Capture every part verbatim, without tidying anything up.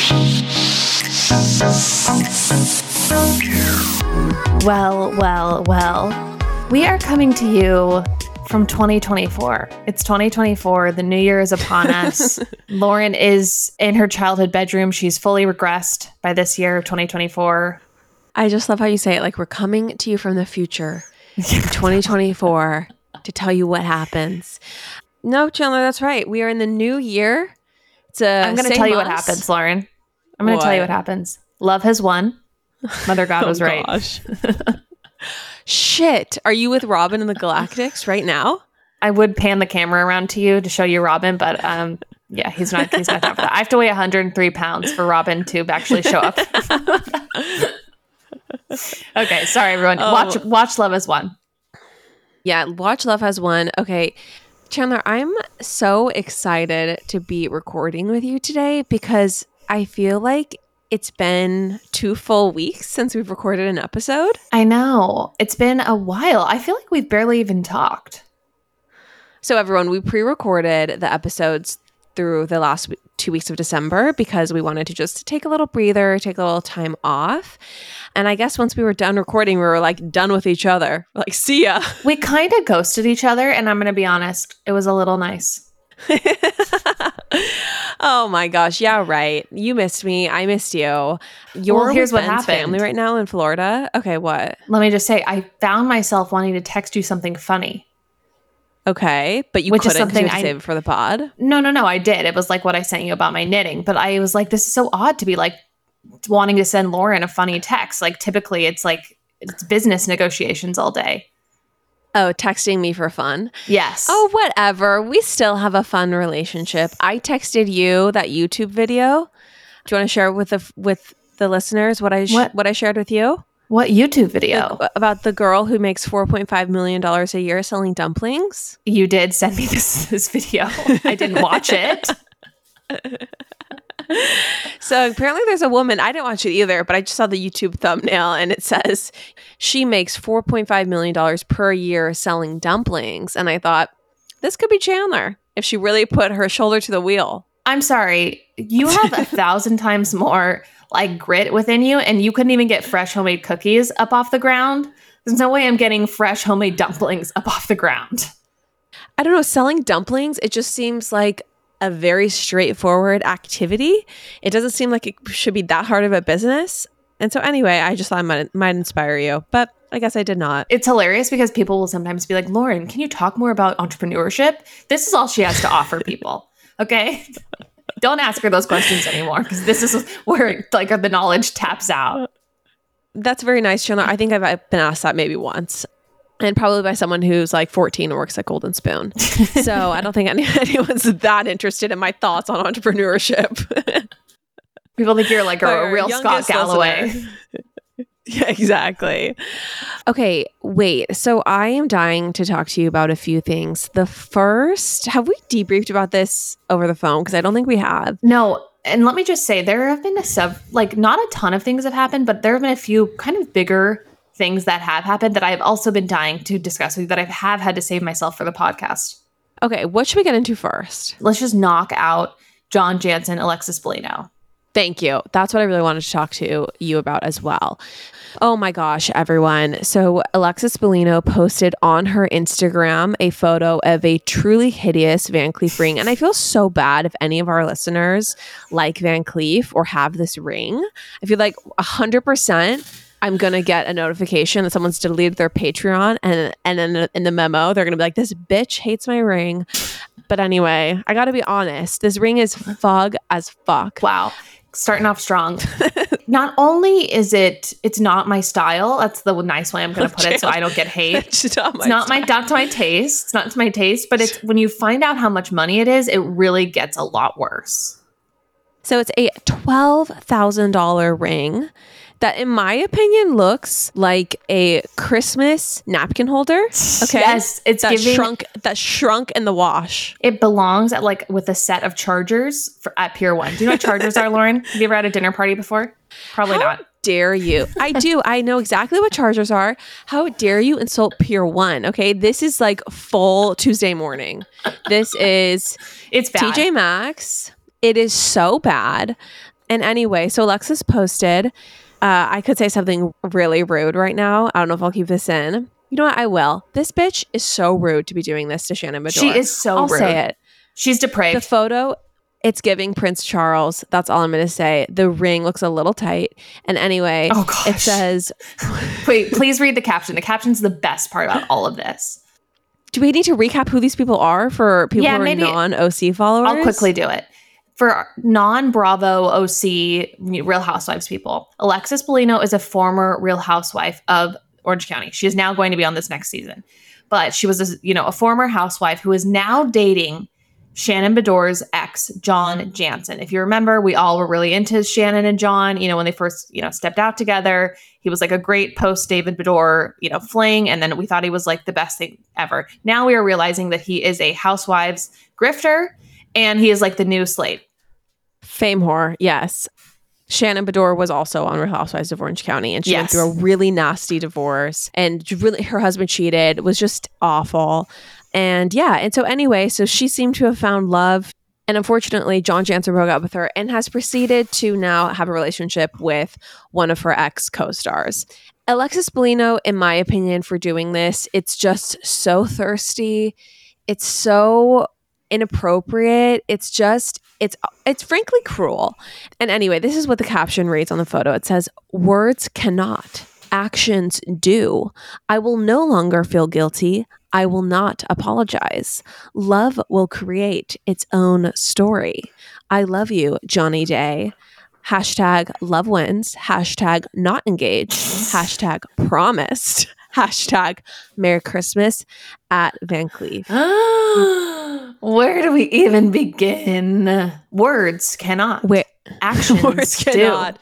Well, well, well. We are coming to you from twenty twenty-four. It's twenty twenty-four. The new year is upon us. Lauren is in her childhood bedroom. She's fully regressed by this year of twenty twenty-four. I just love how you say it. Like, we're coming to you from the future in twenty twenty-four to tell you what happens. No, Chandler, that's right. We are in the new year. It's a I'm going to tell you what happens, Lauren. I'm going to tell you what happens. Love has won. Mother God was oh, right. Gosh. Shit. Are you with Robin and the Galactics right now? I would pan the camera around to you to show you Robin, but um, yeah, he's not. He's not time for that. I have to weigh one hundred three pounds for Robin to actually show up. Okay, sorry everyone. Oh. Watch, watch Love Has Won. Yeah, watch Love Has Won. Okay, Chandler, I'm so excited to be recording with you today because I feel like it's been two full weeks since we've recorded an episode. I know. It's been a while. I feel like we've barely even talked. So everyone, we pre-recorded the episodes through the last two weeks of December because we wanted to just take a little breather, take a little time off. And I guess once we were done recording, we were like done with each other. We're like, see ya. We kind of ghosted each other. And I'm going to be honest, it was a little nice. Oh my gosh. Yeah, right. You missed me. I missed you. You're well, here's with what Ben's happened. family right now in Florida. Okay, what? Let me just say, I found myself wanting to text you something funny. Okay, but you Which is couldn't 'cause you something had to I- save it for the pod. No, no, no, I did. It was like what I sent you about my knitting. But I was like, this is so odd to be like wanting to send Lauren a funny text. Like typically it's like, it's business negotiations all day. Oh, texting me for fun. Yes. Oh, whatever. We still have a fun relationship. I texted you that YouTube video. Do you want to share with the with the listeners what I sh- What? what I shared with you? What YouTube video? The- about the girl who makes four point five million dollars a year selling dumplings. You did send me this, this video. I didn't watch it. So apparently there's a woman, I didn't watch it either, but I just saw the YouTube thumbnail and it says she makes four point five million dollars per year selling dumplings. And I thought, this could be Chandler if she really put her shoulder to the wheel. I'm sorry. You have a thousand times more like grit within you, and you couldn't even get fresh homemade cookies up off the ground. There's no way I'm getting fresh homemade dumplings up off the ground. I don't know, selling dumplings, it just seems like a very straightforward activity. It doesn't seem like it should be that hard of a business. And so anyway, I just thought it might, might inspire you, but I guess I did not. It's hilarious because people will sometimes be like, Lauren, can you talk more about entrepreneurship? This is all she has to offer people. Okay. Don't ask her those questions anymore because this is where like the knowledge taps out. That's very nice, Chandler. I think I've been asked that maybe once. And probably by someone who's like fourteen and works at Golden Spoon. So I don't think any, anyone's that interested in my thoughts on entrepreneurship. People think you're like a, Our a real Scott youngest Galloway. listener. Yeah, exactly. Okay, wait. So I am dying to talk to you about a few things. The first, have we debriefed about this over the phone? Because I don't think we have. No. And let me just say, there have been a sub, like not a ton of things have happened, but there have been a few kind of bigger things that have happened that I've also been dying to discuss with you that I have had to save myself for the podcast. Okay, what should we get into first? Let's just knock out John Jansen, Alexis Bellino. Thank you. That's what I really wanted to talk to you about as well. Oh my gosh, everyone. So Alexis Bellino posted on her Instagram a photo of a truly hideous Van Cleef ring. And I feel so bad if any of our listeners like Van Cleef or have this ring. I feel like one hundred percent I'm going to get a notification that someone's deleted their Patreon. And, and then in the memo, they're going to be like, this bitch hates my ring. But anyway, I got to be honest. This ring is fug as fuck. Wow. Starting off strong. Not only is it, it's not my style. That's the nice way I'm going to put it so I don't get hate. It's not my It's not my, not to my taste. It's not to my taste, but it's when you find out how much money it is, it really gets a lot worse. So it's a twelve thousand dollars ring that, in my opinion, looks like a Christmas napkin holder. Okay. Yes, it's that giving, shrunk that shrunk in the wash. It belongs at like with a set of chargers for, at Pier One. Do you know what chargers are, Lauren? Have you ever had a dinner party before? Probably How not. Dare you? I do. I know exactly what chargers are. How dare you insult Pier One? Okay, this is like full Tuesday morning. This is It's bad. T J Maxx. It is so bad. And anyway, so Alexis posted, uh, I could say something really rude right now. I don't know if I'll keep this in. You know what? I will. This bitch is so rude to be doing this to Shannon Beador. She is so I'll rude. say it. She's depraved. The photo, it's giving Prince Charles. That's all I'm going to say. The ring looks a little tight. And anyway, oh, gosh. it says... Wait, please read the caption. The caption's the best part about all of this. Do we need to recap who these people are for people Yeah, who are maybe- non-O C followers? I'll quickly do it. For non-Bravo O C Real Housewives people, Alexis Bellino is a former Real Housewife of Orange County. She is now going to be on this next season. But she was, a, you know, a former housewife who is now dating Shannon Beador's ex, John Jansen. If you remember, we all were really into Shannon and John, you know, when they first, you know, stepped out together. He was like a great post-David Beador, you know, fling. And then we thought he was like the best thing ever. Now we are realizing that he is a housewives grifter and he is like the new Slade. Fame whore, yes. Shannon Beador was also on Real Housewives of Orange County, and she Yes. went through a really nasty divorce, and really her husband cheated, was just awful. And yeah, and so anyway, so she seemed to have found love, and unfortunately, John Jansen broke up with her and has proceeded to now have a relationship with one of her ex co-stars. Alexis Bellino, in my opinion, for doing this, it's just so thirsty. It's so inappropriate. It's just, it's it's frankly cruel. And anyway, this is what the caption reads on the photo. It says, "Words cannot, actions do. I will no longer feel guilty. I will not apologize. Love will create its own story. I love you, Johnny Day. Hashtag love wins. Hashtag not engaged. Hashtag promised. Hashtag Merry Christmas at Van Cleef." Where do we even begin? Words cannot. Wait, Actions words do. cannot.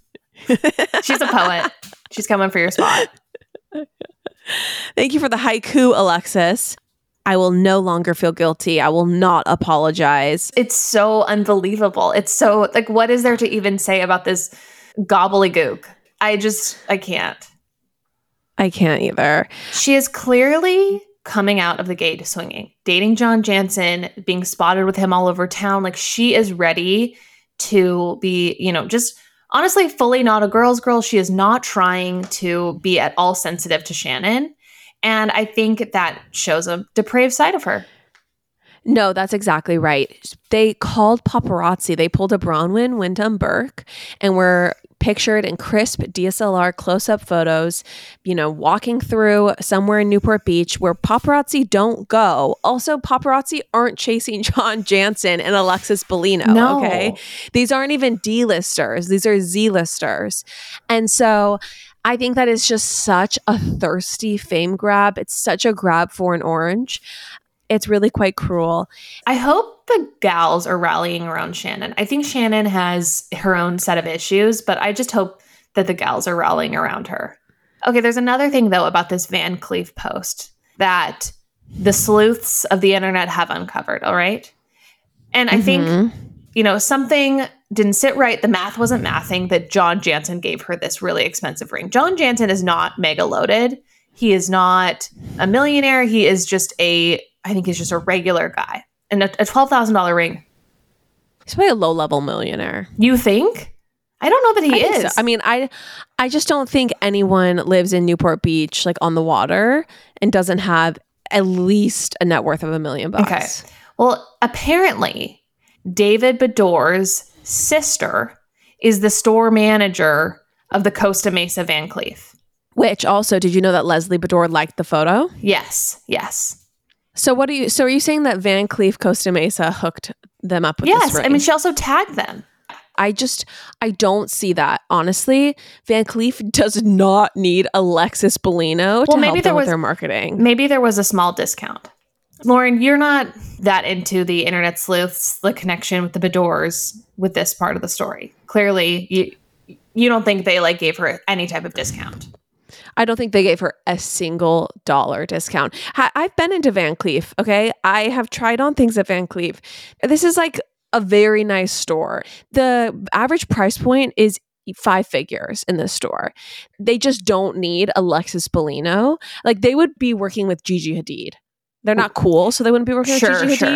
She's a poet. She's coming for your spot. Thank you for the haiku, Alexis. I will no longer feel guilty. I will not apologize. It's so unbelievable. It's so, like, what is there to even say about this gobbledygook? I just, I can't. I can't either. She is clearly coming out of the gate swinging, dating John Jansen, being spotted with him all over town. Like, she is ready to be, you know, just honestly fully not a girl's girl. She is not trying to be at all sensitive to Shannon. And I think that shows a depraved side of her. No, that's exactly right. They called paparazzi. They pulled a Bronwyn Wyndham Burke and were pictured in crisp D S L R close-up photos, you know, walking through somewhere in Newport Beach where paparazzi don't go. Also, paparazzi aren't chasing John Jansen and Alexis Bellino, No. okay? These aren't even D-listers. These are Z-listers. And so I think that is just such a thirsty fame grab. It's such a grab for an orange. It's really quite cruel. I hope the gals are rallying around Shannon. I think Shannon has her own set of issues, but I just hope that the gals are rallying around her. Okay, there's another thing, though, about this Van Cleef post that the sleuths of the internet have uncovered, all right? And I Mm-hmm. think, you know, something didn't sit right. The math wasn't mathing that John Jansen gave her this really expensive ring. John Jansen is not mega loaded. He is not a millionaire. He is just a, I think he's just a regular guy. And a, a twelve thousand dollars ring. He's probably a low-level millionaire. You think? I don't know that he I think is. so. I mean, I I just don't think anyone lives in Newport Beach, like on the water, and doesn't have at least a net worth of a million bucks. Okay. Well, apparently, David Beador's sister is the store manager of the Costa Mesa Van Cleef. Which also, did you know that Leslie Beador liked the photo? Yes, yes. So what are you? So are you saying that Van Cleef Costa Mesa hooked them up with this Yes, ring? I mean, she also tagged them. I just I don't see that honestly. Van Cleef does not need Alexis Bellino Well, to maybe help there them with was- their marketing. Maybe there was a small discount. Lauren, you're not that into the internet sleuths, the connection with the Beadors with this part of the story. Clearly, you you don't think they like gave her any type of discount. I don't think they gave her a single dollar discount. Ha- I've been into Van Cleef, okay? I have tried on things at Van Cleef. This is like a very nice store. The average price point is five figures in this store. They just don't need Alexis Bellino. Like, they would be working with Gigi Hadid. They're not cool, so they wouldn't be working Sure, with Gigi Hadid. sure.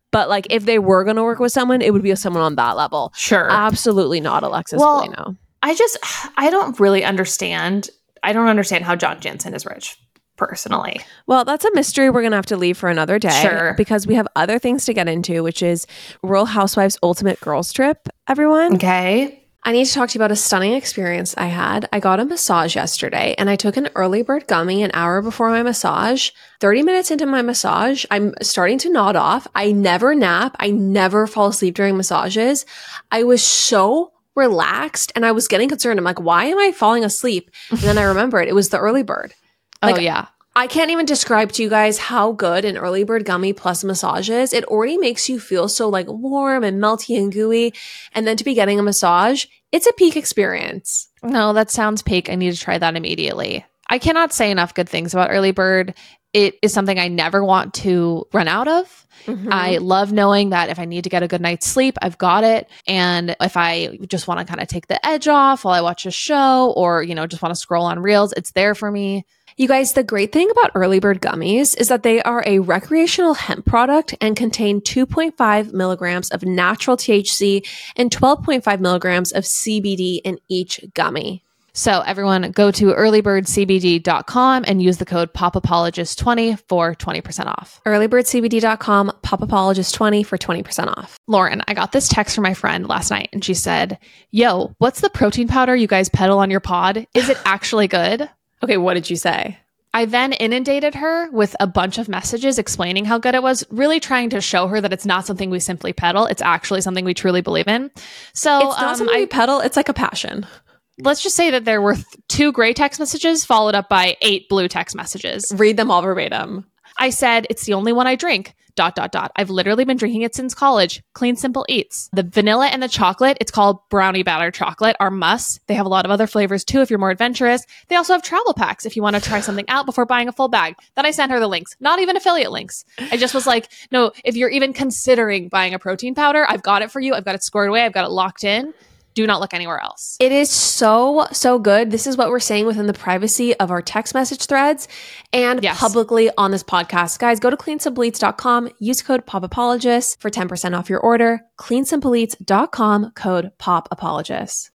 But like if they were going to work with someone, it would be someone on that level. Sure. Absolutely not Alexis well, Bellino. I just, I don't really understand. I don't understand how John Jansen is rich, personally. Well, that's a mystery we're going to have to leave for another day. Sure. Because we have other things to get into, which is Real Housewives Ultimate Girls Trip, everyone. Okay. I need to talk to you about a stunning experience I had. I got a massage yesterday and I took an early bird gummy an hour before my massage. thirty minutes into my massage, I'm starting to nod off. I never nap. I never fall asleep during massages. I was so relaxed and I was getting concerned. I'm like, why am I falling asleep? And then I remembered it was the early bird. Like, oh, yeah. I can't even describe to you guys how good an early bird gummy plus massage is. It already makes you feel so like warm and melty and gooey. And then to be getting a massage, it's a peak experience. No, that sounds peak. I need to try that immediately. I cannot say enough good things about early bird. It is something I never want to run out of. Mm-hmm. I love knowing that if I need to get a good night's sleep, I've got it. And if I just want to kind of take the edge off while I watch a show or, you know, just want to scroll on reels, it's there for me. You guys, the great thing about early bird gummies is that they are a recreational hemp product and contain two point five milligrams of natural T H C and twelve point five milligrams of C B D in each gummy. So everyone go to early bird c b d dot com and use the code pop apologist twenty for twenty percent off. early bird c b d dot com, pop apologist twenty for twenty percent off. Lauren, I got this text from my friend last night and she said, yo, what's the protein powder you guys peddle on your pod? Is it actually good? Okay, what did you say? I then inundated her with a bunch of messages explaining how good it was, really trying to show her that it's not something we simply peddle. It's actually something we truly believe in. So it's not um, something I, we peddle. It's like a passion. Let's just say that there were th- two gray text messages followed up by eight blue text messages. Read them all verbatim. I said, it's the only one I drink, dot, dot, dot. I've literally been drinking it since college. Clean, simple eats. The vanilla and the chocolate, it's called brownie batter chocolate, are musts. They have a lot of other flavors too if you're more adventurous. They also have travel packs if you want to try something out before buying a full bag. Then I sent her the links, not even affiliate links. I just was like, no, if you're even considering buying a protein powder, I've got it for you. I've got it squared away. I've got it locked in. Do not look anywhere else. It is so, so good. This is what we're saying within the privacy of our text message threads and yes. publicly on this podcast. Guys, go to clean simple eats dot com, use code POPAPOLOGIST for ten percent off your order. clean simple eats dot com, code POPAPOLOGIST.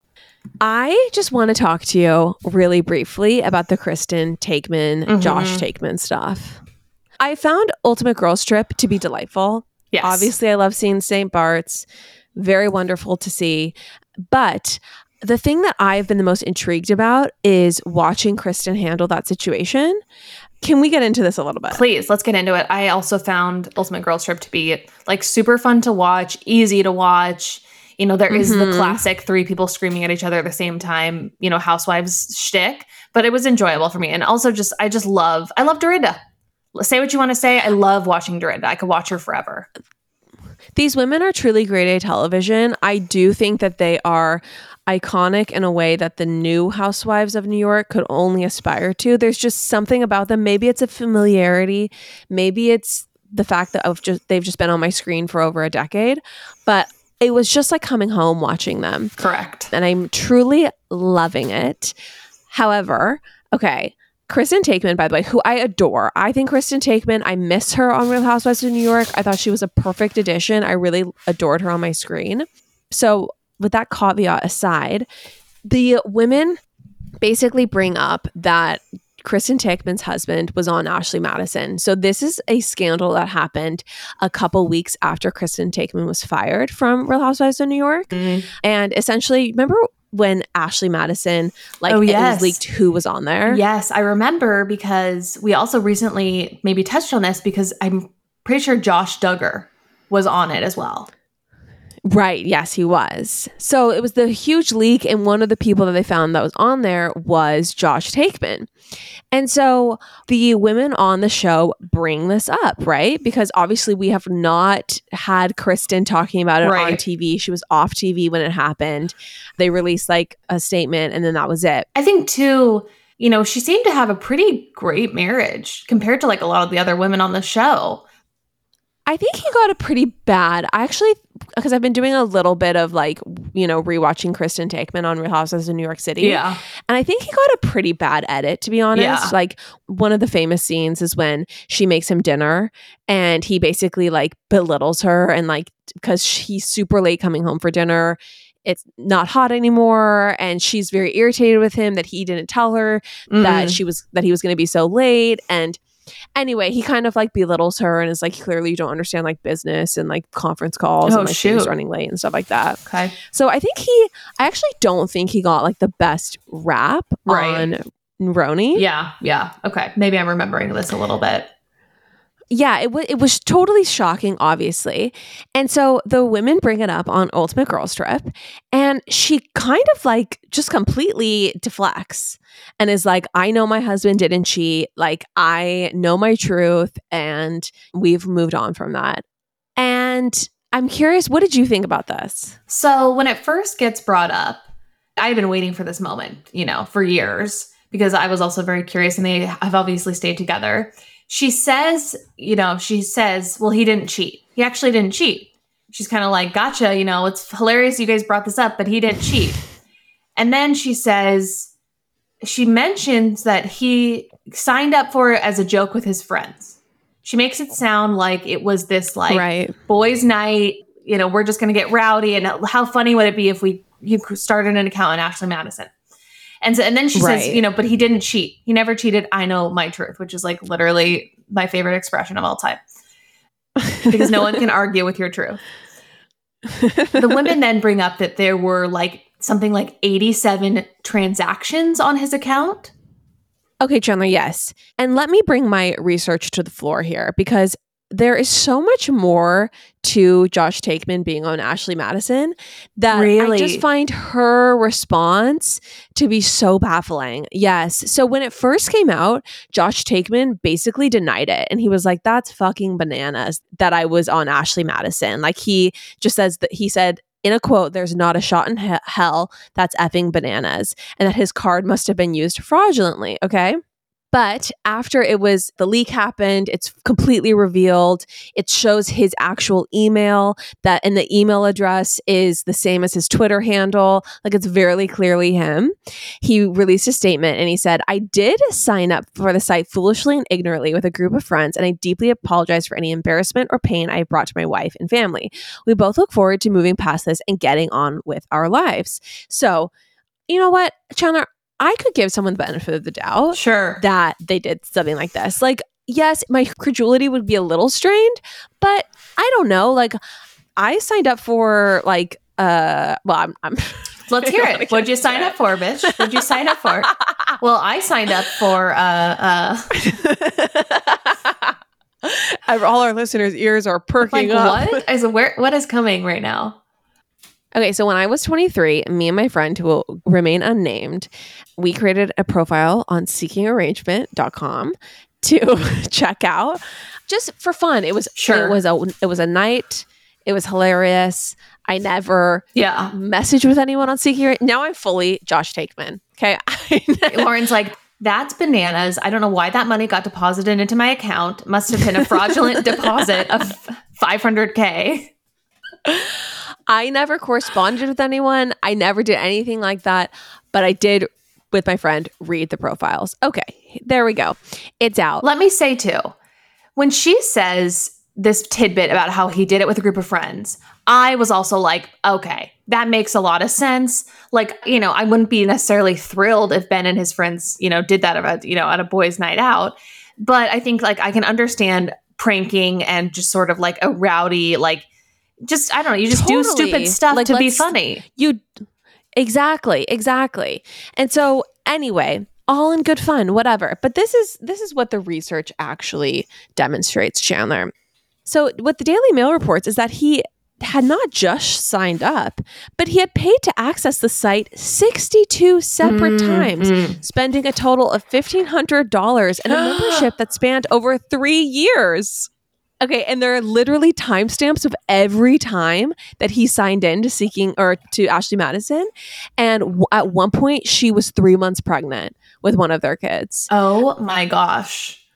I just want to talk to you really briefly about the Kristen Taekman, mm-hmm. Josh Taekman stuff. I found Ultimate Girls Trip to be delightful. Yes. Obviously, I love seeing Saint Bart's. Very wonderful to see. But the thing that I've been the most intrigued about is watching Kristen handle that situation. Can we get into this a little bit? Please, let's get into it. I also found Ultimate Girls Trip to be like super fun to watch, easy to watch. You know, there mm-hmm. is the classic three people screaming at each other at the same time, you know, housewives shtick, but it was enjoyable for me. And also just, I just love, I love Dorinda. Say what you want to say. I love watching Dorinda. I could watch her forever. These women are truly grade A television. I do think that they are iconic in a way that the new housewives of New York could only aspire to. There's just something about them. Maybe it's a familiarity. Maybe it's the fact that I've just, they've just been on my screen for over a decade. But it was just like coming home watching them. Correct. And I'm truly loving it. However, okay, Kristen Taekman, by the way, who I adore. I think Kristen Taekman, I miss her on Real Housewives of New York. I thought she was a perfect addition. I really adored her on my screen. So with that caveat aside, the women basically bring up that Kristen Taekman's husband was on Ashley Madison. So this is a scandal that happened a couple weeks after Kristen Taekman was fired from Real Housewives of New York. Mm-hmm. And essentially, remember when Ashley Madison, like, oh, yes. it was leaked who was on there? Yes, I remember because we also recently maybe touched on this because I'm pretty sure Josh Duggar was on it as well. Right. Yes, he was. So it was the huge leak, and one of the people that they found that was on there was Josh Taekman. And so the women on the show bring this up, right? Because obviously we have not had Kristen talking about it right. on T V. She was off T V when it happened. They released like a statement and then that was it. I think too, you know, she seemed to have a pretty great marriage compared to like a lot of the other women on the show. I I think he got a pretty bad. I actually, because I've been doing a little bit of like, you know, rewatching Kristen Taekman on Real Housewives of New York City. Yeah. And I think he got a pretty bad edit, to be honest. Yeah. Like one of the famous scenes is when she makes him dinner and he basically like belittles her and like, because she's super late coming home for dinner. It's not hot anymore. And she's very irritated with him that he didn't tell her mm. that she was, that he was going to be so late. And anyway, he kind of like belittles her and is like, clearly you don't understand like business and like conference calls oh, and like shoot. things running late and stuff like that. Okay. So I think he, I actually don't think he got like the best rap right. on Roni. Yeah. Yeah. Okay. Maybe I'm remembering this a little bit. Yeah, it was it was totally shocking, obviously. And so the women bring it up on Ultimate Girls Trip, and she kind of like just completely deflects and is like, I know my husband didn't cheat. Like, I know my truth, and we've moved on from that. And I'm curious, what did you think about this? So when it first gets brought up, I've been waiting for this moment, you know, for years, because I was also very curious, and they have obviously stayed together. She says, you know, she says, well, he didn't cheat. He actually didn't cheat. She's kind of like, gotcha, you know, it's hilarious you guys brought this up, but he didn't cheat. And then she says, she mentions that he signed up for it as a joke with his friends. She makes it sound like it was this like right. boys' night, you know, we're just going to get rowdy. And how funny would it be if we you started an account on Ashley Madison? And so, and then she right. says, you know, but he didn't cheat. He never cheated. I know my truth, which is like literally my favorite expression of all time. Because no one can argue with your truth. The women then bring up that there were like something like eighty-seven transactions on his account. Okay, Chandler, yes. And let me bring my research to the floor here, because there is so much more to Josh Taekman being on Ashley Madison that really? I just find her response to be so baffling. Yes. So when it first came out, Josh Taekman basically denied it. And he was like, that's fucking bananas that I was on Ashley Madison. Like he just says that he said, in a quote, there's not a shot in he- hell that's effing bananas. And that his card must have been used fraudulently. Okay. But after it was, the leak happened, it's completely revealed. It shows his actual email, that and the email address is the same as his Twitter handle. Like it's very clearly him. He released a statement and he said, I did sign up for the site foolishly and ignorantly with a group of friends, and I deeply apologize for any embarrassment or pain I brought to my wife and family. We both look forward to moving past this and getting on with our lives. So, you know what, Chandler? I could give someone the benefit of the doubt sure. that they did something like this. Like, yes, my credulity would be a little strained, but I don't know. Like, I signed up for like, uh, well, I'm. I'm Let's hear it. What'd you sign up for, bitch? What'd you sign up for? Well, I signed up for. Uh, uh... All our listeners' ears are perking like, up. What is where? What is coming right now? Okay, so when I was twenty-three, me and my friend, who will remain unnamed, we created a profile on seeking arrangement dot com to check out, just for fun. It was sure. It was a it was a night. It was hilarious. I never yeah messaged with anyone on Seeking. Now I'm fully Josh Taekman. Okay, Lauren's like, that's bananas. I don't know why that money got deposited into my account. Must have been a fraudulent deposit of five hundred K. I never corresponded with anyone. I never did anything like that, but I did, with my friend, read the profiles. Okay, there we go. It's out. Let me say too, when she says this tidbit about how he did it with a group of friends, I was also like, okay, that makes a lot of sense. Like, you know, I wouldn't be necessarily thrilled if Ben and his friends, you know, did that about, you know, at a boys' night out. But I think like I can understand pranking and just sort of like a rowdy, like, just, I don't know, you just totally. do stupid stuff like, to be funny. You exactly, exactly. And so anyway, all in good fun, whatever. But this is this is what the research actually demonstrates, Chandler. So what the Daily Mail reports is that he had not just signed up, but he had paid to access the site sixty-two separate mm, times, mm. spending a total of fifteen hundred dollars in a membership that spanned over three years. Okay, and there are literally timestamps of every time that he signed in to Seeking or to Ashley Madison. And w- at one point, she was three months pregnant with one of their kids. Oh my gosh.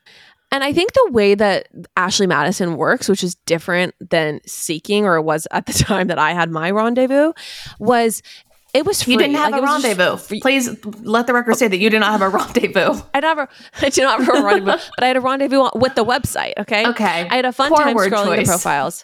And I think the way that Ashley Madison works, which is different than Seeking, or was at the time that I had my rendezvous, was it was free. You didn't have like, a rendezvous. Please let the record say that you did not have a rendezvous. I never, I did not have a rendezvous, but I had a rendezvous with the website. Okay. Okay. I had a fun Poor time word scrolling choice. the profiles.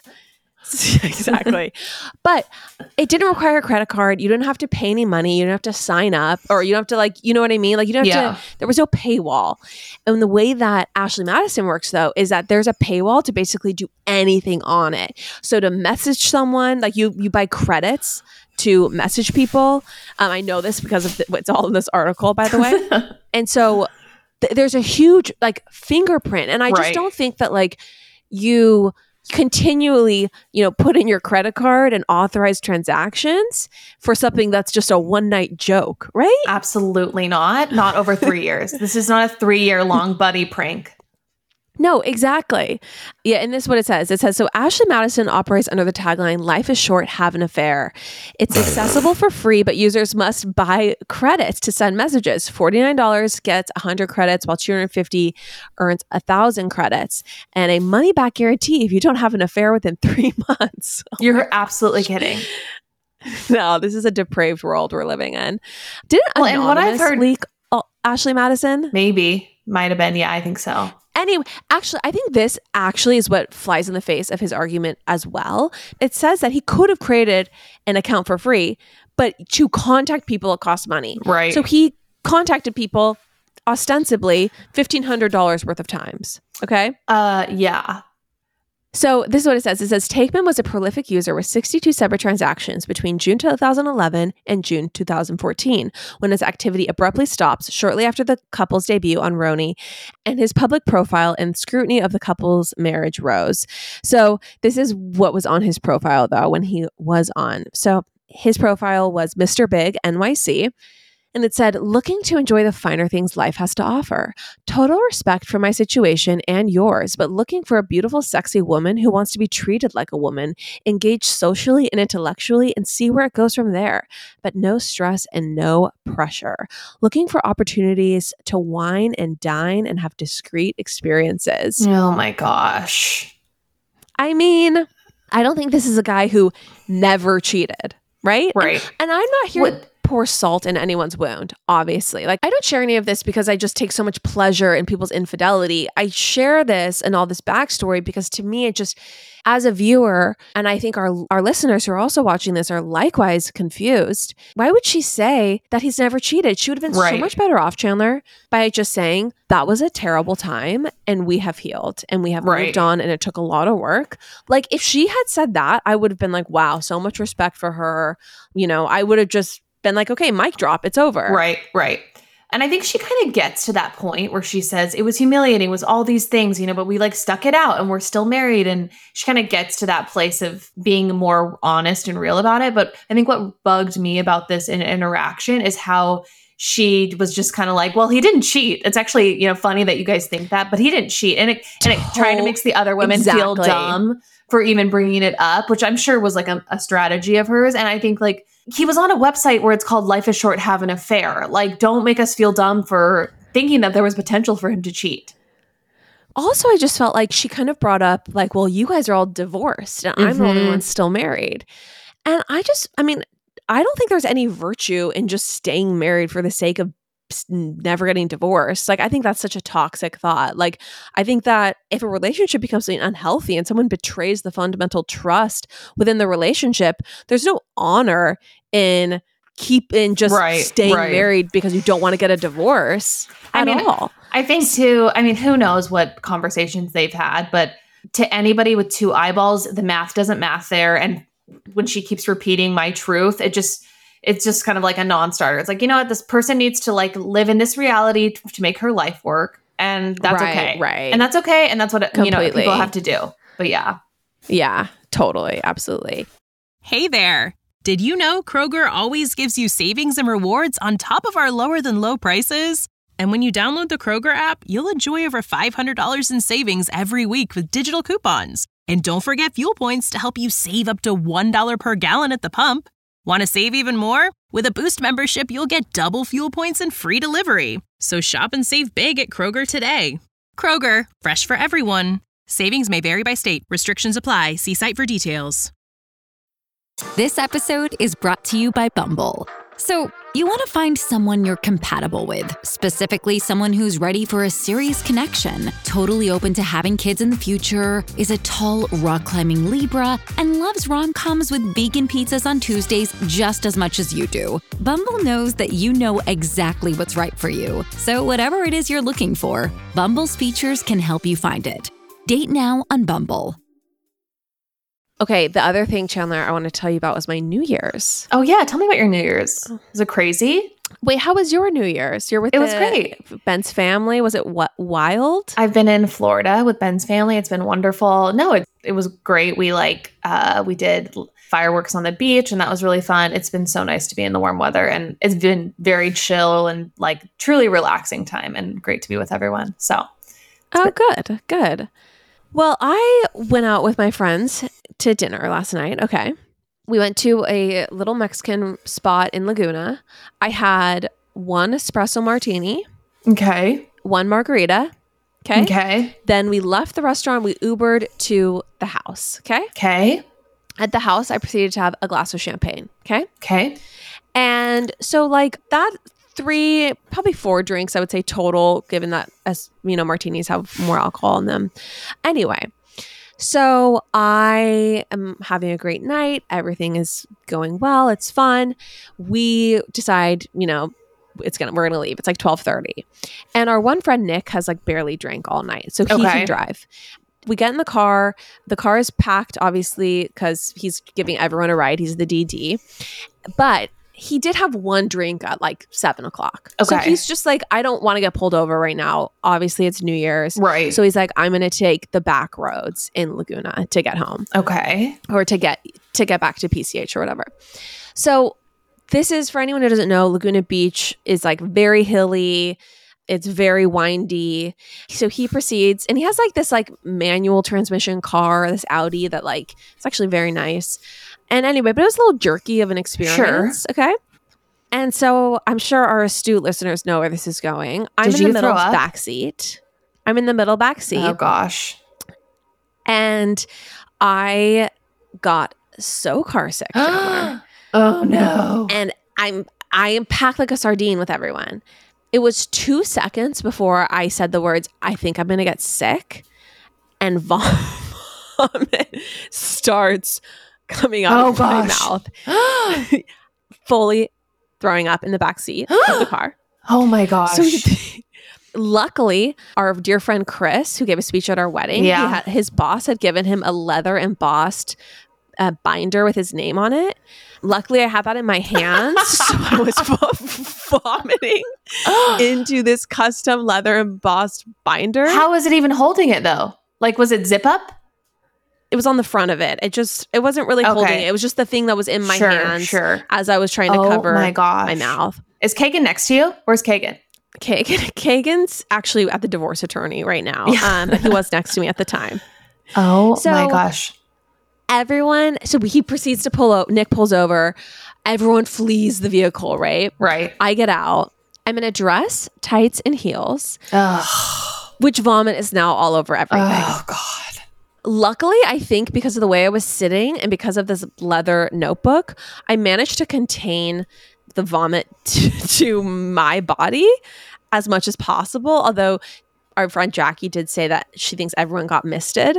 Exactly. But it didn't require a credit card. You didn't have to pay any money. You didn't have to sign up, or you don't have to, like, you know what I mean? Like, you don't have Yeah. to, there was no paywall. And the way that Ashley Madison works, though, is that there's a paywall to basically do anything on it. So to message someone, like you, you buy credits to message people. Um, I know this because of the, it's all in this article, by the way. And so th- there's a huge, like, fingerprint. And I just Right. don't think that, like, you continually, you know, put in your credit card and authorize transactions for something that's just a one night joke, right? Absolutely not. Not over three years. This is not a three year long buddy prank. No, exactly. Yeah, and this is what it says. It says, so Ashley Madison operates under the tagline, life is short, have an affair. It's accessible for free, but users must buy credits to send messages. forty-nine dollars gets one hundred credits, while two hundred fifty dollars earns one thousand credits. And a money-back guarantee if you don't have an affair within three months. You're absolutely kidding. No, this is a depraved world we're living in. Didn't Well, and what I've Anonymous heard- leak oh, Ashley Madison? Maybe. Might have been. Yeah, I think so. Anyway, actually, I think this actually is what flies in the face of his argument as well. It says that he could have created an account for free, but to contact people, it costs money. Right. So he contacted people ostensibly fifteen hundred dollars worth of times. Okay. Uh, yeah. So this is what it says. It says Takeman was a prolific user with sixty-two separate transactions between June two thousand eleven and June two thousand fourteen, when his activity abruptly stops shortly after the couple's debut on Roni, and his public profile and scrutiny of the couple's marriage rose. So this is what was on his profile, though, when he was on. So his profile was Mister Big N Y C. And it said, looking to enjoy the finer things life has to offer. Total respect for my situation and yours, but looking for a beautiful, sexy woman who wants to be treated like a woman, engage socially and intellectually, and see where it goes from there. But no stress and no pressure. Looking for opportunities to wine and dine and have discreet experiences. Oh my gosh. I mean, I don't think this is a guy who never cheated, right? Right. And, and I'm not here What- to pour salt in anyone's wound, obviously. Like, I don't share any of this because I just take so much pleasure in people's infidelity. I share this and all this backstory because to me, it just, as a viewer, and I think our, our listeners who are also watching this are likewise confused. Why would she say that he's never cheated? She would have been Right. so much better off, Chandler, by just saying that was a terrible time and we have healed and we have Right. moved on and it took a lot of work. Like, if she had said that, I would have been like, wow, so much respect for her. You know, I would have just been like, okay, mic drop, it's over. Right, right. And I think she kind of gets to that point where she says it was humiliating, it was all these things, you know, but we like stuck it out and we're still married. And she kind of gets to that place of being more honest and real about it. But I think what bugged me about this in- interaction is how she was just kind of like, well, he didn't cheat. It's actually, you know, funny that you guys think that, but he didn't cheat. And it, and it trying to makes the other women feel Exactly. dumb for even bringing it up, which I'm sure was like a, a strategy of hers. And I think like, he was on a website where it's called Life is Short, Have an Affair. Like, don't make us feel dumb for thinking that there was potential for him to cheat. Also, I just felt like she kind of brought up, like, well, you guys are all divorced and I'm the only Mhm. one still married. And I just, I mean, I don't think there's any virtue in just staying married for the sake of s- never getting divorced. Like, I think that's such a toxic thought. Like, I think that if a relationship becomes something unhealthy and someone betrays the fundamental trust within the relationship, there's no honor in keep in just Right, staying right. married because you don't want to get a divorce I at mean, all. I think too, I mean, who knows what conversations they've had, but to anybody with two eyeballs, the math doesn't math there. And when she keeps repeating my truth, it just, it's just kind of like a non-starter. It's like, you know what, this person needs to like live in this reality to, to make her life work. And that's Right, okay. right. And that's okay. And that's what, you know, Completely. people have to do. But yeah. Yeah, totally. Absolutely. Hey there! Did you know Kroger always gives you savings and rewards on top of our lower than low prices? And when you download the Kroger app, you'll enjoy over five hundred dollars in savings every week with digital coupons. And don't forget fuel points to help you save up to one dollar per gallon at the pump. Want to save even more? With a Boost membership, you'll get double fuel points and free delivery. So shop and save big at Kroger today. Kroger, fresh for everyone. Savings may vary by state. Restrictions apply. See site for details. This episode is brought to you by Bumble. So, you want to find someone you're compatible with, specifically someone who's ready for a serious connection, totally open to having kids in the future, is a tall, rock-climbing Libra, and loves rom-coms with vegan pizzas on Tuesdays just as much as you do. Bumble knows that you know exactly what's right for you. So whatever it is you're looking for, Bumble's features can help you find it. Date now on Bumble. Okay, the other thing, Chandler, I want to tell you about was my New Year's. Oh, yeah. Tell me about your New Year's. Was it crazy? Wait, how was your New Year's? You're with It was the- great. Ben's family. Was it what wild? I've been in Florida with Ben's family. It's been wonderful. No, it, it was great. We like, uh, we did fireworks on the beach and that was really fun. It's been so nice to be in the warm weather and it's been very chill and like truly relaxing time and great to be with everyone. So. Oh, good, good. Well, I went out with my friends to dinner last night. Okay. We went to a little Mexican spot in Laguna. I had one espresso martini, Okay. one margarita. Okay. Okay. Then we left the restaurant. We Ubered to the house. Okay. Okay. At the house, I proceeded to have a glass of champagne. Okay. Okay. And so, like, that three, probably four drinks, I would say total, given that, as you know, martinis have more alcohol in them. Anyway, so I am having a great night. Everything is going well. It's fun. We decide, you know, it's gonna we're gonna leave. It's like twelve thirty, and our one friend Nick has like barely drank all night, so he Okay. can drive. We get in the car. The car is packed, obviously, because he's giving everyone a ride. He's the D D, but he did have one drink at like seven o'clock. So Okay. he's just like, I don't want to get pulled over right now. Obviously, it's New Year's. Right. So he's like, I'm going to take the back roads in Laguna to get home Okay. or to get to get back to P C H or whatever. So this is, for anyone who doesn't know, Laguna Beach is like very hilly. It's very windy. So he proceeds, and he has like this like manual transmission car, this Audi that like, it's actually very nice. And anyway, but it was a little jerky of an experience. Okay. And so I'm sure our astute listeners know where this is going. I'm Did in the you middle throw up? back seat. I'm in the middle back seat. Oh gosh. And I got so car sick, Chandler. Oh no. and I'm I am packed like a sardine with everyone. It was two seconds before I said the words, I think I'm gonna get sick, and vom- vomit starts coming out Oh, of my gosh. mouth, fully throwing up in the back seat of the car. Oh my gosh. So we- luckily, our dear friend Chris, who gave a speech at our wedding, Yeah. he had, his boss had given him a leather embossed uh, binder with his name on it. Luckily, I had that in my hands, so I was v- vomiting into this custom leather embossed binder. How was it even holding it though? Like, was it zip up? It was on the front of it. It just, it wasn't really holding Okay. it. It was just the thing that was in my Sure, hands sure. as I was trying to Oh cover my gosh. my mouth. Is Kagan next to you? Where's Kagan? Kagan, Kagan's actually at the divorce attorney right now, Yeah. um, but he was next to me at the time. Oh So- my gosh. Everyone, so he proceeds to pull out, Nick pulls over, everyone flees the vehicle, right? Right. I get out. I'm in a dress, tights, and heels, Oh, which vomit is now all over everything. oh God. Luckily, I think because of the way I was sitting and because of this leather notebook, I managed to contain the vomit to, to my body as much as possible. Although our friend Jackie did say that she thinks everyone got misted.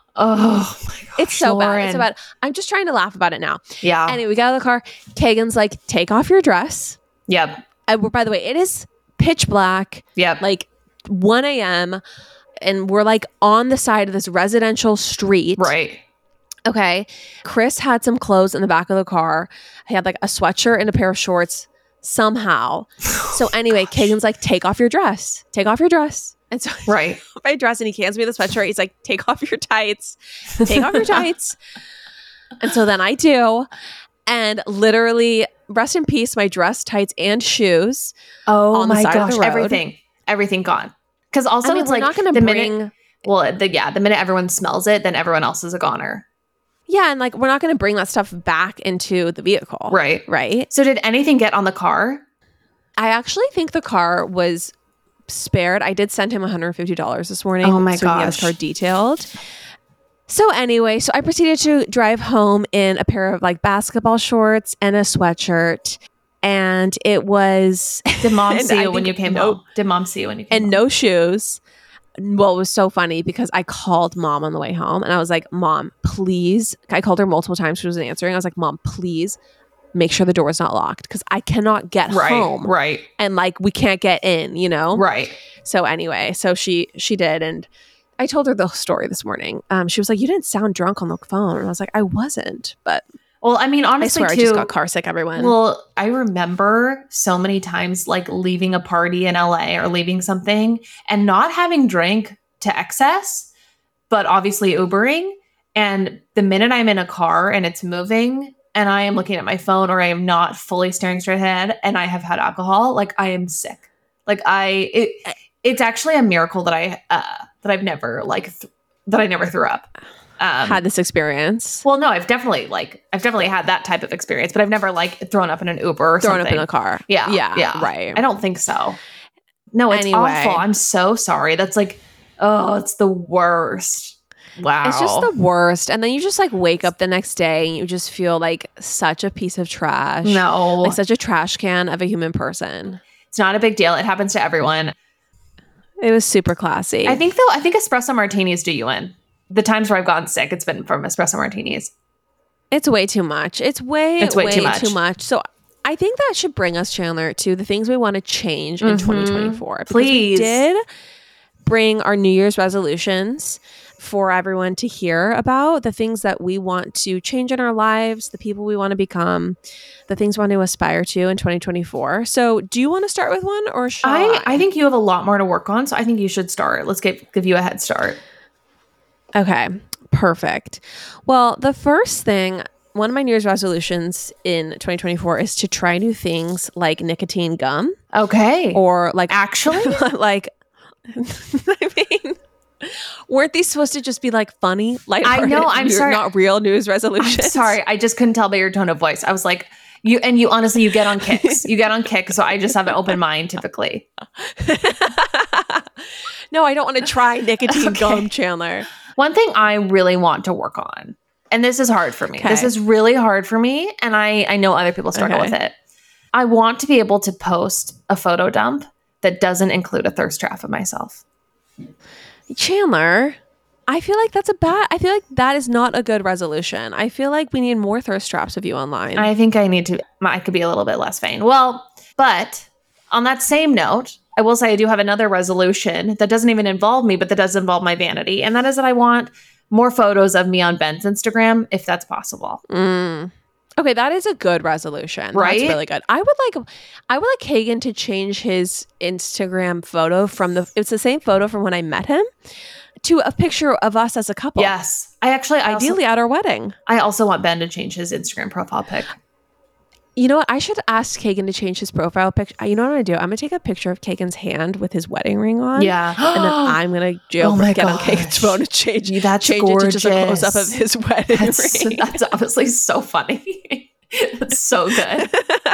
Oh my gosh. It's so bad. It's so Lauren. bad. I'm just trying to laugh about it now. Yeah. Anyway, we got out of the car. Kagan's like, take off your dress. Yep. I, by the way, it is pitch black, Yep. like one a.m. And we're like on the side of this residential street. right. Okay. Chris had some clothes in the back of the car. He had like a sweatshirt and a pair of shorts somehow. So anyway, Kagan's like, take off your dress. Take off your dress. And so I Right. take off my dress and he hands me the sweatshirt. He's like, take off your tights. Take off your tights. And so then I do. And literally, rest in peace, my dress, tights, and shoes. Oh on the my side of gosh. the road. Everything. Everything gone. Because also I mean, it's we're like not going the to minute. bring... Well, the, yeah, the minute everyone smells it, then everyone else is a goner. Yeah, and like, we're not going to bring that stuff back into the vehicle. Right. Right? So did anything get on the car? I actually think the car was spared. I did send him one hundred fifty dollars this morning. Oh my so he has gosh. car detailed. So anyway, so I proceeded to drive home in a pair of like basketball shorts and a sweatshirt. And it was... Did mom and see I you when think you came no- home? Did mom see you when you came And home? no shoes. Well, it was so funny because I called mom on the way home and I was like, Mom, please. I called her multiple times. She wasn't answering. I was like, Mom, please make sure the door is not locked because I cannot get Right, home. right, And like, we can't get in, you know? right. So anyway, so she she did. And I told her the story this morning. Um, she was like, you didn't sound drunk on the phone. And I was like, I wasn't. But Well, I mean, I honestly, swear too, I just got car sick, everyone. Well, I remember so many times like leaving a party in L A or leaving something and not having drank to excess, but obviously Ubering. And the minute I'm in a car and it's moving and I am looking at my phone or I am not fully staring straight ahead and I have had alcohol, like I am sick. Like I, it, it's actually a miracle that I, uh, that I've never like, th- that I never threw up. Um, had this experience. well, no, I've definitely like, I've definitely had that type of experience, but I've never like thrown up in an Uber or Thrown something. up in a car. Yeah. Yeah. Yeah. Right. I don't think so. No, it's Anyway. awful. I'm so sorry. That's like, oh, it's the worst. Wow. It's just the worst. And then you just like wake up the next day and you just feel like such a piece of trash. no, Like such a trash can of a human person. it's not a big deal. It happens to everyone. It was super classy. I think though, I think espresso martinis do you in. The times where I've gotten sick, it's been from espresso martinis. it's way too much. It's way, It's way way, too much. too much. So I think that should bring us, Chandler, to the things we want to change in Mhm. twenty twenty-four. Because Please. We did bring our New Year's resolutions for everyone to hear about, the things that we want to change in our lives, the people we want to become, the things we want to aspire to in twenty twenty-four. So do you want to start with one or shall I? I, I think you have a lot more to work on, so I think you should start. Let's give give you a head start. Okay, perfect. Well, the first thing, one of my New Year's resolutions in twenty twenty-four is to try new things like nicotine gum Okay. or like Actually, like I mean, weren't these supposed to just be like funny, like I know, I'm sorry. not real New Year's I'm resolutions? sorry. I just couldn't tell by your tone of voice. I was like, you and you honestly, you get on kicks. You get on kicks, so I just have an open mind typically. No, I don't want to try nicotine Okay. gum, Chandler. One thing I really want to work on, and this is hard for me. Okay. This is really hard for me, and I I know other people struggle Okay. with it. I want to be able to post a photo dump that doesn't include a thirst trap of myself. Chandler, I feel like that's a bad, I feel like that is not a good resolution. I feel like we need more thirst traps of you online. I think I need to, I could be a little bit less vain. Well, but on that same note, I will say I do have another resolution that doesn't even involve me, but that does involve my vanity. And that is that I want more photos of me on Ben's Instagram, if that's possible. Mm. Okay, that is a good resolution. Right? That's really good. I would like I would like Kagan to change his Instagram photo from the it's the same photo from when I met him to a picture of us as a couple. Yes. I actually, I also, Ideally at our wedding. I also want Ben to change his Instagram profile pic. You know what? I should ask Kagan to change his profile picture. You know what I'm gonna do? I'm gonna take a picture of Kagan's hand with his wedding ring on. Yeah. And then I'm gonna jail Oh my get on gosh. Kagan's phone to change, Yeah, that's change it to just a close up of gorgeous. his wedding That's, ring. that's obviously so funny. That's so good.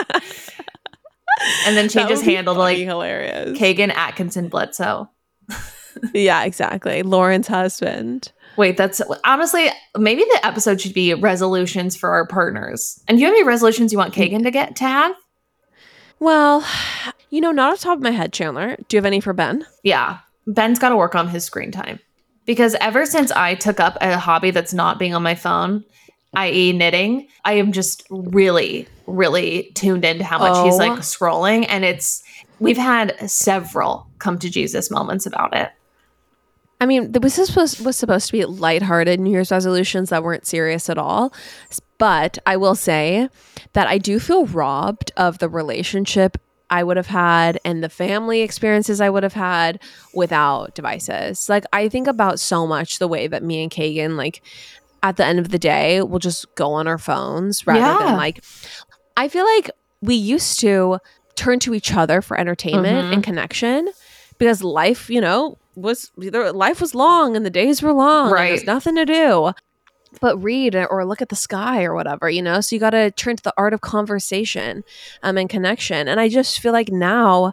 And then change That his would be handle to like fucking hilarious. Kagan Atkinson Bledsoe. Yeah, exactly. Lauren's husband. Wait, that's honestly, maybe the episode should be resolutions for our partners. And do you have any resolutions you want Kagan to get to have? Well, you know, not off the top of my head, Chandler. Do you have any for Ben? Yeah. Ben's got to work on his screen time. Because ever since I took up a hobby that's not being on my phone, that is knitting, I am just really, really tuned into how much he's Oh. like scrolling. And it's, we've had several come to Jesus moments about it. I mean, this was supposed, was supposed to be lighthearted New Year's resolutions that weren't serious at all. But I will say that I do feel robbed of the relationship I would have had and the family experiences I would have had without devices. Like, I think about so much the way that me and Kagan, like, at the end of the day, we'll just go on our phones rather Yeah. than, like, I feel like we used to turn to each other for entertainment Mhm. and connection because life, you know, was life was long and the days were long. And Right. there's nothing to do but read or look at the sky or whatever, you know? So you got to turn to the art of conversation um, and connection. And I just feel like now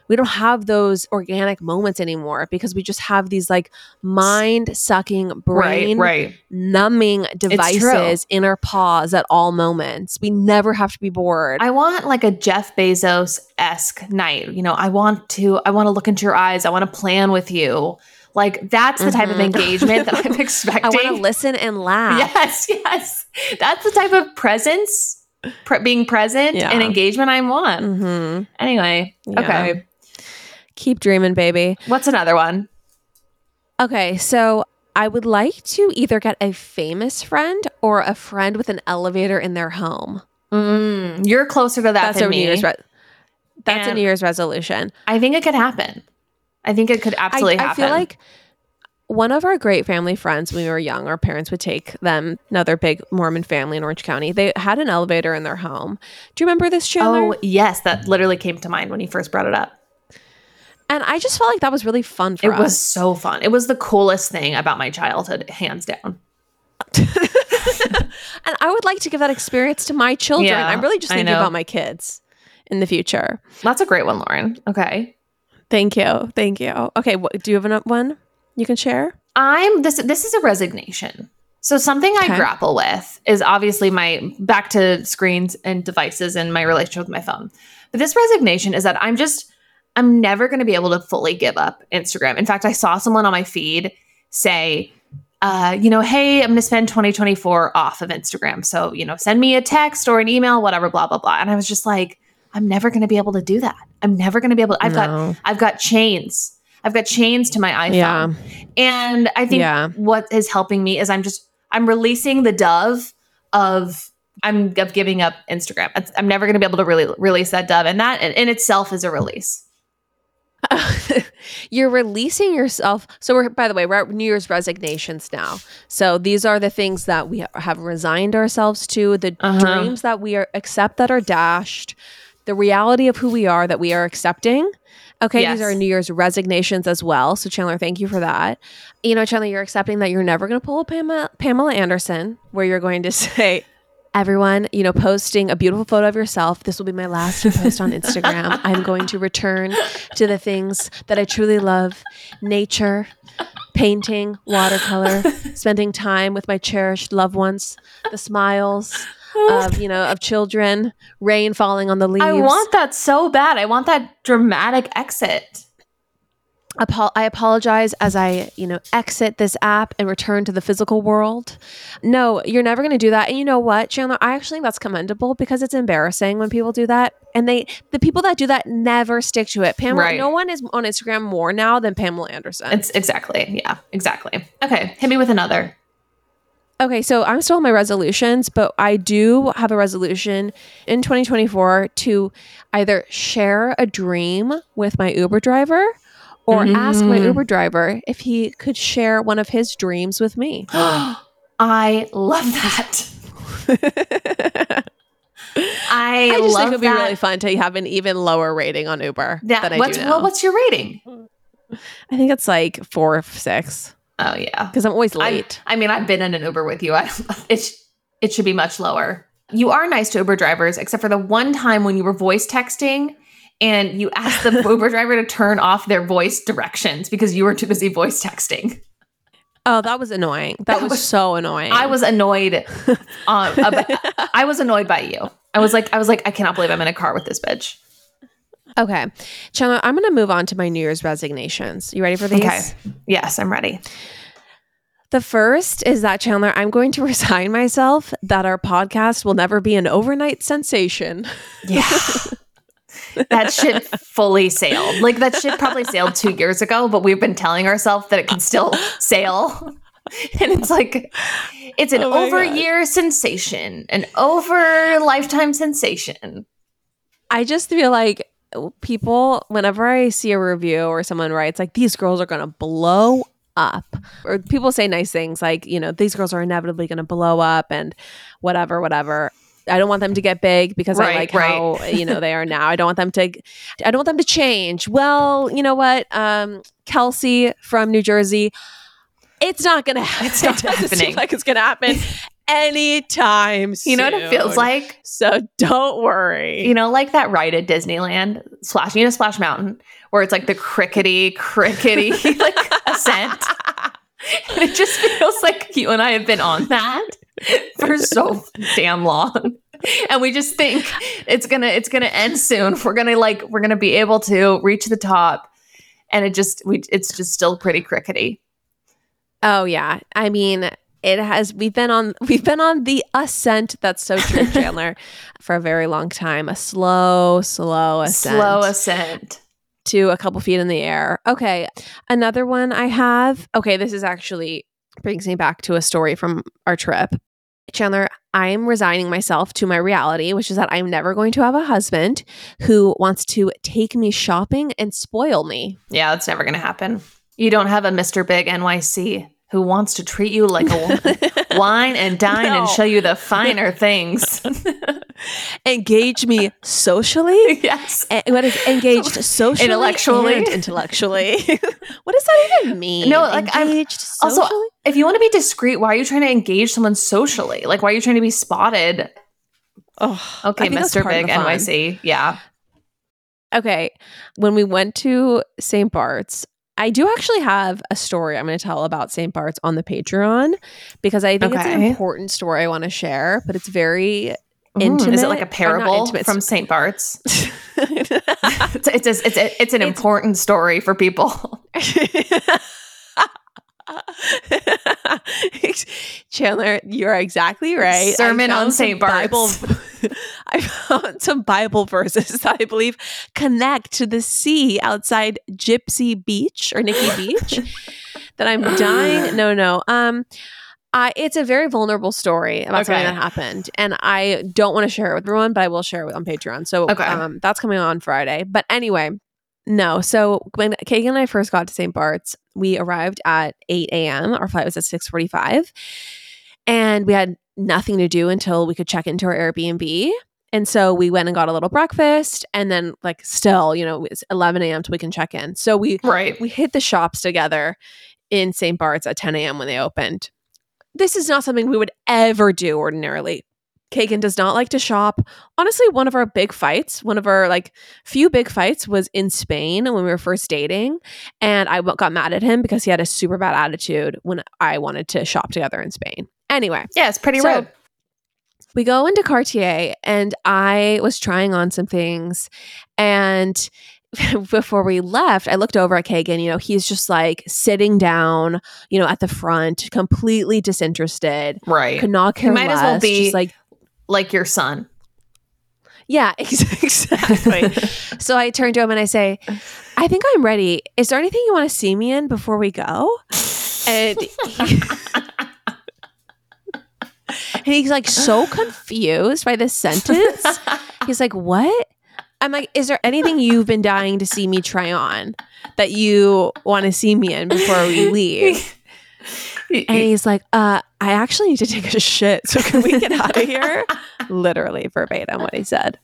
we don't have those organic moments anymore because we just have these like mind sucking, brain right, right. numbing devices in our paws at all moments. We never have to be bored. I want like a Jeff Bezos-esque night. You know, I want to, I want to look into your eyes. I want to plan with you. Like that's the type mm-hmm. of engagement that I'm expecting. I want to listen and laugh. Yes, yes. That's the type of presence, pre- being present yeah. and engagement I want. Mm-hmm. Anyway, yeah. okay. Keep dreaming, baby. What's another one? Okay, so I would like to either get a famous friend or a friend with an elevator in their home. Mm, you're closer to that that's than a me. New Year's re- that's and a New Year's resolution. I think it could happen. I think it could absolutely I, happen. I feel like one of our great family friends when we were young, our parents would take them, another big Mormon family in Orange County. They had an elevator in their home. Do you remember this, Chandler? Oh, yes. That literally came to mind when you first brought it up. And I just felt like that was really fun for it us. It was so fun. It was the coolest thing about my childhood, hands down. And I would like to give that experience to my children. Yeah, I'm really just thinking about my kids in the future. That's a great one, Lauren. Okay. Thank you. Thank you. Okay. What, do you have one you can share? I'm this. This is a resignation. So something I okay. grapple with is obviously my back to screens and devices and my relationship with my phone. But this resignation is that I'm just, I'm never going to be able to fully give up Instagram. In fact, I saw someone on my feed say, uh, you know, hey, I'm going to spend twenty twenty-four off of Instagram. So, you know, send me a text or an email, whatever, blah, blah, blah. And I was just like, I'm never going to be able to do that. I'm never going to be able to, I've no. got, I've got chains. I've got chains to my iPhone. Yeah. And I think yeah. what is helping me is I'm just, I'm releasing the dove of, I'm of giving up Instagram. I'm never going to be able to really release that dove. And that in, in itself is a release. You're releasing yourself. So we're, by the way, we're at New Year's resignations now. So these are the things that we have resigned ourselves to, the uh-huh. dreams that we are accept that are dashed, the reality of who we are that we are accepting. Okay, yes. These are New Year's resignations as well. So Chandler, thank you for that. You know, Chandler, you're accepting that you're never going to pull a Pamela, Pamela Anderson, where you're going to say, everyone, you know, posting a beautiful photo of yourself. This will be my last post on Instagram. I'm going to return to the things that I truly love. Nature, painting, watercolor, spending time with my cherished loved ones, the smiles of, you know, of children, rain falling on the leaves. I want that so bad. I want that dramatic exit. Apo- I apologize as I, you know, exit this app and return to the physical world. No, you're never going to do that. And you know what, Chandler? I actually think that's commendable because it's embarrassing when people do that. And they, the people that do that never stick to it. Pamela, right. No one is on Instagram more now than Pamela Anderson. It's exactly. Yeah, exactly. Okay. Hit me with another. Okay. So I'm still on my resolutions, but I do have a resolution in twenty twenty-four to either share a dream with my Uber driver or mm-hmm. ask my Uber driver if he could share one of his dreams with me. I love that. I, I just love think it would that. be really fun to have an even lower rating on Uber that, than I what's, do now. Well, what's your rating? I think it's like four or six. Oh, yeah. Because I'm always late. I, I mean, I've been in an Uber with you. I, it, it should be much lower. You are nice to Uber drivers, except for the one time when you were voice texting and you asked the Uber driver to turn off their voice directions because you were too busy voice texting. Oh, that was annoying. That, that was, was so annoying. I was annoyed. Um, about, I was annoyed by you. I was like, I was like, I cannot believe I'm in a car with this bitch. Okay. Chandler, I'm going to move on to my New Year's resignations. You ready for these? Okay. Yes, I'm ready. The first is that, Chandler, I'm going to resign myself that our podcast will never be an overnight sensation. Yeah. That ship fully sailed. Like that ship probably sailed two years ago, but we've been telling ourselves that it can still sail. And it's like, it's an oh over God. year sensation, an over lifetime sensation. I just feel like people, whenever I see a review or someone writes like, these girls are going to blow up, or people say nice things like, you know, these girls are inevitably going to blow up and whatever, whatever. I don't want them to get big because right, I like right. how, you know, they are now. I don't want them to, I don't want them to change. Well, you know what? Um, Kelsey from New Jersey, it's not going to happen. It's not it doesn't happening. seem like it's going to happen anytime soon. You know what it feels like? So don't worry. You know, like that ride at Disneyland, Splash, you know, Splash Mountain, where it's like the crickety, crickety, like ascent. And it just feels like you and I have been on that for so damn long. And we just think it's gonna it's gonna end soon. We're gonna like we're gonna be able to reach the top, and it just we it's just still pretty crickety. Oh yeah, I mean it has. We've been on we've been on the ascent. That's so true, Chandler, for a very long time. A slow, slow ascent. Slow ascent to a couple feet in the air. Okay, another one I have. Okay, this is actually brings me back to a story from our trip. Chandler, I'm resigning myself to my reality, which is that I'm never going to have a husband who wants to take me shopping and spoil me. Yeah, that's never going to happen. You don't have a Mister Big N Y C who wants to treat you like a woman, wine and dine No. and show you the finer things. Engage me socially? Yes. And what is engaged socially? Intellectually. And intellectually. What does that even mean? No, like, I'm- engaged socially? Also, if you want to be discreet, why are you trying to engage someone socially? Like, why are you trying to be spotted? Oh, Okay, I think that's Mister part of Big the fun. N Y C. Yeah. Okay. When we went to Saint Bart's, I do actually have a story I'm going to tell about Saint Bart's on the Patreon because I think it's an Okay. important story I want to share, but it's very Mm, intimate. Is it like a or not parable intimate, from Saint Bart's? it's it's a, it's a, it's an important story for people. Chandler, you're exactly right. Sermon I found on some Saint Bart's. Bible, I found some Bible verses that I believe connect to the sea outside Gypsy Beach or Nikki Beach that I'm dying. No, no. Um, I, it's a very vulnerable story about something Okay. that happened, and I don't want to share it with everyone, but I will share it on Patreon. So Okay. um, that's coming on Friday. But anyway, no. So when Kagan and I first got to Saint Bart's, we arrived at eight a.m. Our flight was at six forty-five, and we had nothing to do until we could check into our Airbnb. And so we went and got a little breakfast, and then like still, you know, it's eleven a.m. so we can check in. So we Right. we hit the shops together in Saint Bart's at ten a.m. when they opened. This is not something we would ever do ordinarily. Kagan does not like to shop. Honestly, one of our big fights, one of our like few big fights was in Spain when we were first dating. And I w- got mad at him because he had a super bad attitude when I wanted to shop together in Spain. Anyway, Yeah, it's pretty So- rude. we go into Cartier and I was trying on some things, and before we left, I looked over at Kagan. You know, he's just like sitting down, you know, at the front, completely disinterested. Right. Could not care might as less. well be- just like, Like your son. yeah, ex- exactly. So I turn to him and I say, I think I'm ready. Is there anything you want to see me in before we go? And he, and he's like so confused by this sentence. He's like, what? I'm like, is there anything you've been dying to see me try on that you want to see me in before we leave? And he's like, uh, I actually need to take a shit. So can we get out of here? Literally verbatim what he said.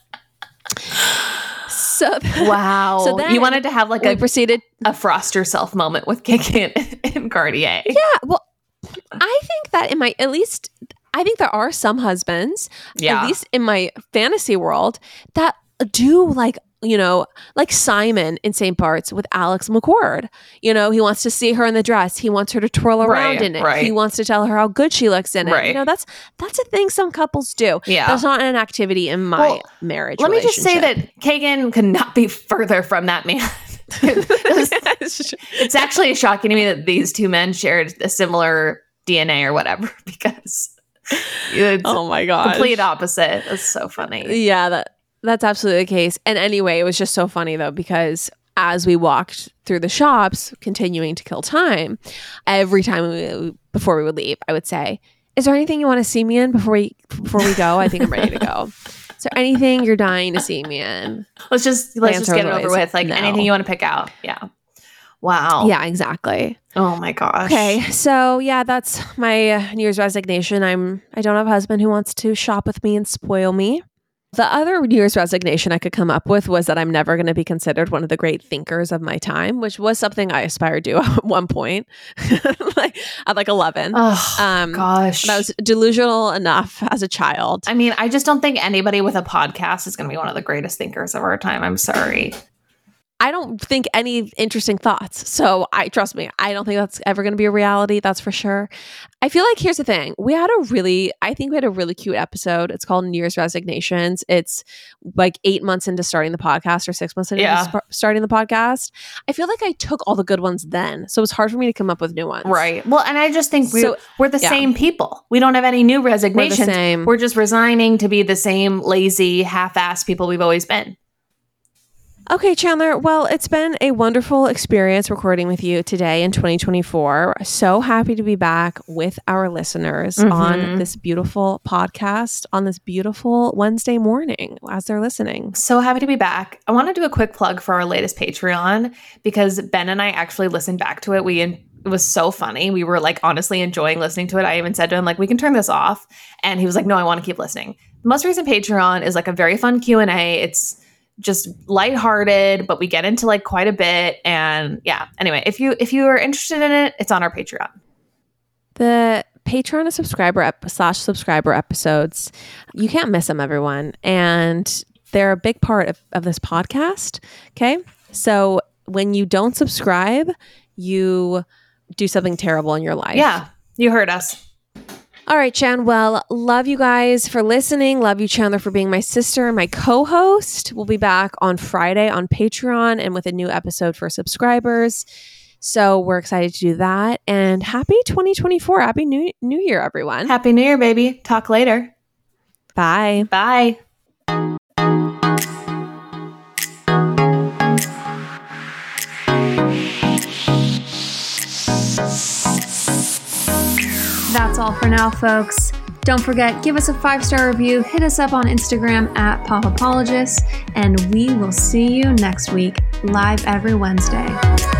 So Wow. So then you wanted to have like we a, proceeded. a frost yourself moment with Kagan and Cartier. Yeah. Well, I think that in my, at least, I think there are some husbands, Yeah. at least in my fantasy world, that do like, you know, like Simon in Saint Bart's with Alex McCord. You know, he wants to see her in the dress. He wants her to twirl around Right, in it. right. He wants to tell her how good she looks in it. You Right. know, that's that's a thing some couples do. Yeah. That's not an activity in my Well, marriage. Let me just say relationship. that Kagan could not be further from that man. it's, it's actually shocking to me that these two men shared a similar D N A or whatever, because it's Oh my god. complete opposite. It's so funny. Yeah, that that's absolutely the case. And anyway, it was just so funny though, because as we walked through the shops, continuing to kill time, every time we, before we would leave, I would say, "Is there anything you want to see me in before we before we go? I think I'm ready to go. Is there anything you're dying to see me in?" Let's just let's answer just get it was over always with. Like no. anything you want to pick out. Yeah. Wow. Yeah, exactly. Oh my gosh. Okay, so yeah, that's my uh, New Year's resignation. I'm I don't have a husband who wants to shop with me and spoil me. The other New Year's resignation I could come up with was that I'm never going to be considered one of the great thinkers of my time, which was something I aspired to at one point, like at like eleven. Oh, um, gosh. I was delusional enough as a child. I mean, I just don't think anybody with a podcast is going to be one of the greatest thinkers of our time. I'm sorry. I don't think any interesting thoughts. So I trust me, I don't think that's ever going to be a reality. That's for sure. I feel like here's the thing. We had a really, I think we had a really cute episode. It's called New Year's Resignations. It's like eight months into starting the podcast or six months into Yeah. sp- starting the podcast. I feel like I took all the good ones then. So it's hard for me to come up with new ones. Right. Well, and I just think we, So, we're the yeah. same people. We don't have any new We're resignations. the same. We're just resigning to be the same lazy, half-assed people we've always been. Okay, Chandler. Well, it's been a wonderful experience recording with you today in twenty twenty-four. So happy to be back with our listeners Mhm. on this beautiful podcast on this beautiful Wednesday morning as they're listening. So happy to be back. I want to do a quick plug for our latest Patreon because Ben and I actually listened back to it. We It was so funny. We were like honestly enjoying listening to it. I even said to him like, we can turn this off. And he was like, no, I want to keep listening. The most recent Patreon is like a very fun Q and A. It's just lighthearted, but we get into like quite a bit. And yeah, anyway, if you if you are interested in it, it's on our Patreon. The Patreon and subscriber ep- slash subscriber episodes, you can't miss them, everyone. And they're a big part of, of this podcast. Okay. So when you don't subscribe, you do something terrible in your life. Yeah, you heard us. All right, Chan. Well, love you guys for listening. Love you, Chandler, for being my sister and my co-host. We'll be back on Friday on Patreon and with a new episode for subscribers. So we're excited to do that. And happy twenty twenty-four. Happy New New Year, everyone. Happy New Year, baby. Talk later. Bye. Bye. That's all for now, folks. Don't forget, give us a five-star review, hit us up on Instagram at Pop Apologists, and we will see you next week, live every Wednesday.